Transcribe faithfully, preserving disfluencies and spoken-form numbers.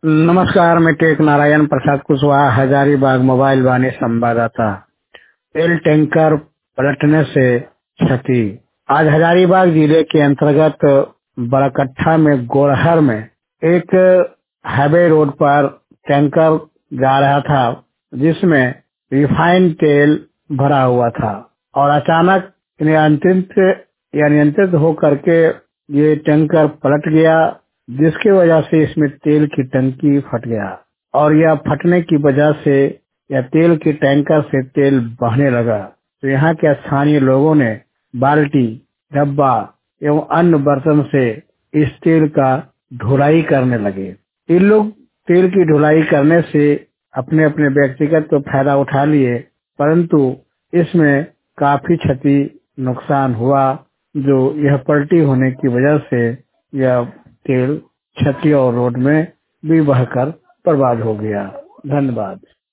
नमस्कार, मैं टेक नारायण प्रसाद कुशवाहा, हजारीबाग मोबाइल वाणी संवाददाता। तेल टैंकर पलटने से क्षति। आज हजारीबाग जिले के अंतर्गत बड़कट्ठा में गोरहर में एक हाईवे रोड पर टैंकर जा रहा था, जिसमें रिफाइंड तेल भरा हुआ था और अचानक नियंत्रित या नियंत्रित होकर के ये टैंकर पलट गया, जिसकी वजह से इसमें तेल की टंकी फट गया और यह फटने की वजह से या तेल के टैंकर से तेल बहने लगा। तो यहाँ के स्थानीय लोगों ने बाल्टी, डब्बा एवं अन्य बर्तन से इस तेल का ढुलाई करने लगे। इन लोग तेल की ढुलाई करने से अपने अपने व्यक्तिगत तो फायदा उठा लिए, परंतु इसमें काफी क्षति नुकसान हुआ, जो यह पलटी होने की वजह से यह तेल क्षति और रोड में भी बहकर बर्बाद हो गया। धन्यवाद।